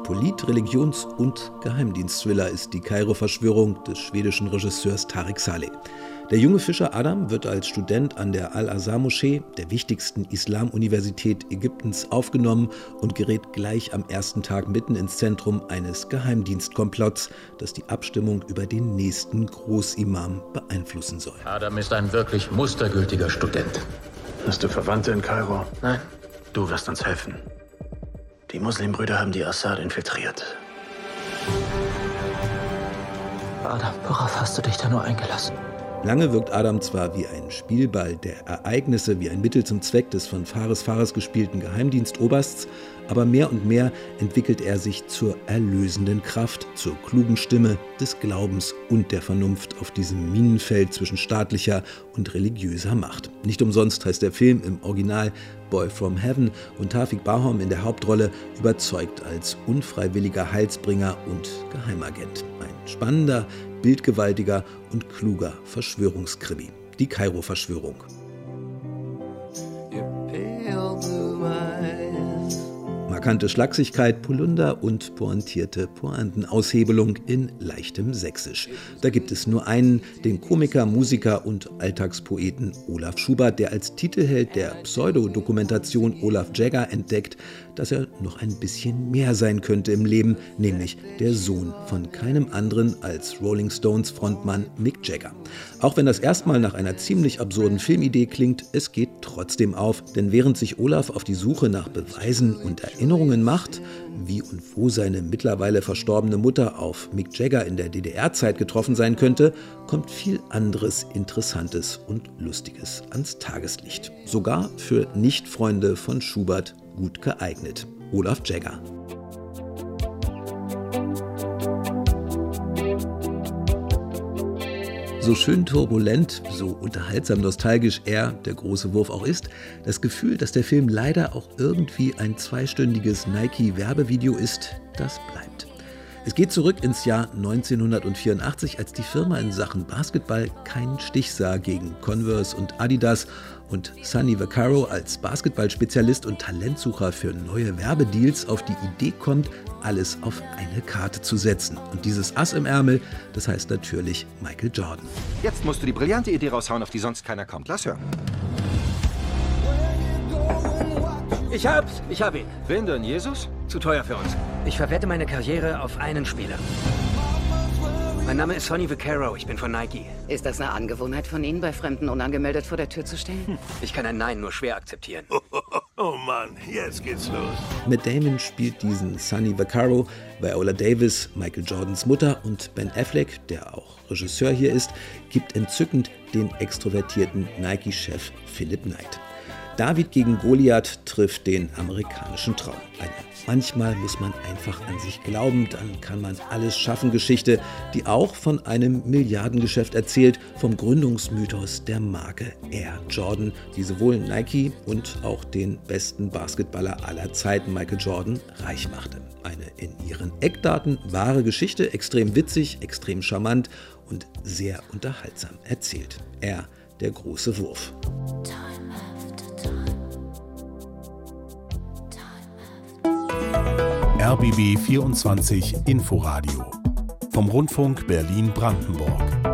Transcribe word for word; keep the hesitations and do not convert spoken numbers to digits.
Polit-, Religions- und Geheimdienstthriller ist die Kairo-Verschwörung des schwedischen Regisseurs Tarek Saleh. Der junge Fischer Adam wird als Student an der Al-Azhar-Moschee, der wichtigsten Islam-Universität Ägyptens, aufgenommen und gerät gleich am ersten Tag mitten ins Zentrum eines Geheimdienstkomplotts, das die Abstimmung über den nächsten Großimam beeinflussen soll. Adam ist ein wirklich mustergültiger Student. Hast du Verwandte in Kairo? Nein. Du wirst uns helfen. Die Muslimbrüder haben die Assad infiltriert. Adam, worauf hast du dich da nur eingelassen? Lange wirkt Adam zwar wie ein Spielball der Ereignisse, wie ein Mittel zum Zweck des von Fares Fares gespielten Geheimdienstobersts, aber mehr und mehr entwickelt er sich zur erlösenden Kraft, zur klugen Stimme des Glaubens und der Vernunft auf diesem Minenfeld zwischen staatlicher und religiöser Macht. Nicht umsonst heißt der Film im Original Boy from Heaven und Tawfik Bahom in der Hauptrolle überzeugt als unfreiwilliger Heilsbringer und Geheimagent. Ein spannender, bildgewaltiger und kluger Verschwörungskrimi. Die Kairo-Verschwörung. Markante Schlagsigkeit, Polunder und pointierte Pointenaushebelung in leichtem Sächsisch. Da gibt es nur einen, den Komiker, Musiker und Alltagspoeten Olaf Schubert, der als Titelheld der Pseudodokumentation Olaf Jagger entdeckt, dass er noch ein bisschen mehr sein könnte im Leben, nämlich der Sohn von keinem anderen als Rolling Stones Frontmann Mick Jagger. Auch wenn das erstmal nach einer ziemlich absurden Filmidee klingt, es geht trotzdem auf, denn während sich Olaf auf die Suche nach Beweisen und Erinnerungen macht, wie und wo seine mittlerweile verstorbene Mutter auf Mick Jagger in der D D R-Zeit getroffen sein könnte, kommt viel anderes Interessantes und Lustiges ans Tageslicht. Sogar für Nicht-Freunde von Schubert gut geeignet. Olaf Jagger. So schön turbulent, so unterhaltsam nostalgisch er, der große Wurf, auch ist, das Gefühl, dass der Film leider auch irgendwie ein zweistündiges Nike-Werbevideo ist, das bleibt. Es geht zurück ins Jahr neunzehnhundertvierundachtzig, als die Firma in Sachen Basketball keinen Stich sah gegen Converse und Adidas und Sonny Vaccaro als Basketballspezialist und Talentsucher für neue Werbedeals auf die Idee kommt, alles auf eine Karte zu setzen. Und dieses Ass im Ärmel, das heißt natürlich Michael Jordan. Jetzt musst du die brillante Idee raushauen, auf die sonst keiner kommt. Lass hören. Ich hab's, ich hab ihn. Wen denn, Jesus? Zu teuer für uns. Ich verwette meine Karriere auf einen Spieler. Mein Name ist Sonny Vaccaro, ich bin von Nike. Ist das eine Angewohnheit von Ihnen, bei Fremden unangemeldet vor der Tür zu stehen? Hm. Ich kann ein Nein nur schwer akzeptieren. Oh, oh, oh, oh Mann, jetzt geht's los. Matt Damon spielt diesen Sonny Vaccaro, Viola Davis, Michael Jordans Mutter, und Ben Affleck, der auch Regisseur hier ist, gibt entzückend den extrovertierten Nike-Chef Philip Knight. David gegen Goliath trifft den amerikanischen Traum. Eine manchmal muss man einfach an sich glauben, dann kann man alles schaffen Geschichte, die auch von einem Milliardengeschäft erzählt, vom Gründungsmythos der Marke Air Jordan, die sowohl Nike und auch den besten Basketballer aller Zeiten, Michael Jordan, reich machte. Eine in ihren Eckdaten wahre Geschichte, extrem witzig, extrem charmant und sehr unterhaltsam erzählt. Er, der große Wurf. R B B vierundzwanzig Inforadio vom Rundfunk Berlin-Brandenburg.